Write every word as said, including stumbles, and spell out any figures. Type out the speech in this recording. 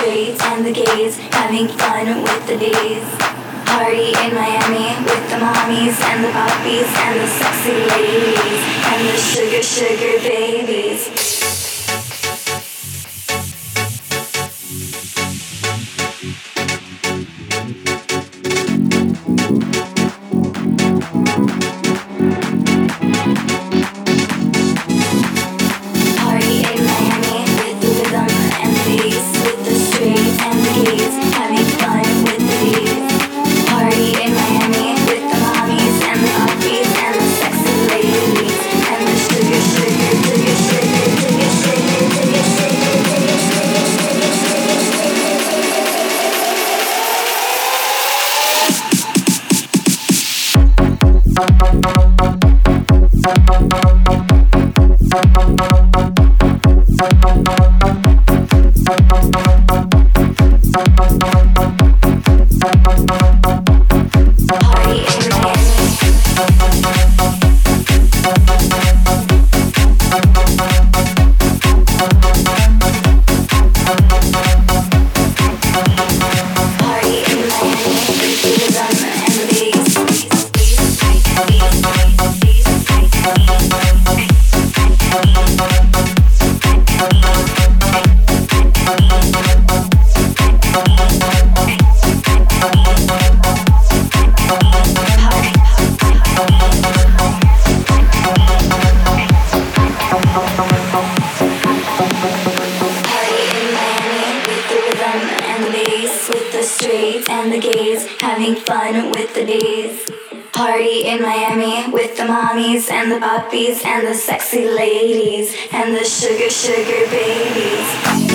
straights and the gays, having fun with the days. Party in Miami with the mommies and the poppies and the sexy ladies and the sugar, sugar babies. And the gays having fun with the days. Party in Miami with the mommies and the poppies and the sexy ladies and the sugar, sugar babies.